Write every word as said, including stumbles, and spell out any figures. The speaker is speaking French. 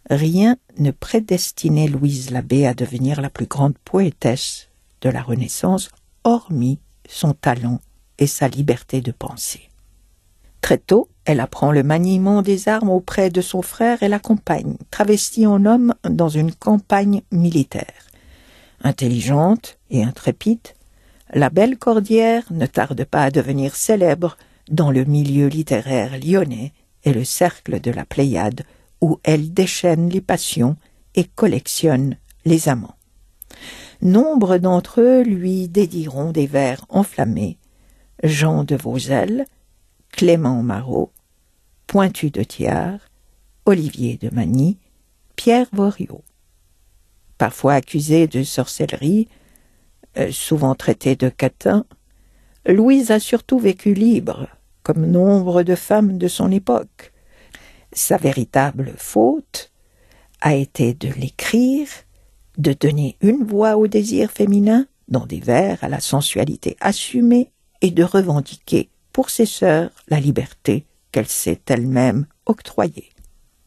rien ne prédestinait Louise Labbé à devenir la plus grande poétesse de la Renaissance, hormis son talent et sa liberté de penser. Très tôt, elle apprend le maniement des armes auprès de son frère et l'accompagne, travestie en homme, dans une campagne militaire. Intelligente et intrépide, la belle Cordière ne tarde pas à devenir célèbre dans le milieu littéraire lyonnais et le cercle de la Pléiade, où elle déchaîne les passions et collectionne les amants. Nombre d'entre eux lui dédieront des vers enflammés: Jean de Vauzel, Clément Marot, Pointu de Thiard, Olivier de Magny, Pierre Voriot. Parfois accusée de sorcellerie, euh, souvent traitée de catin, Louise a surtout vécu libre, comme nombre de femmes de son époque. Sa véritable faute a été de l'écrire, de donner une voix au désir féminin dans des vers à la sensualité assumée et de revendiquer pour ses sœurs la liberté qu'elle s'est elle-même octroyée.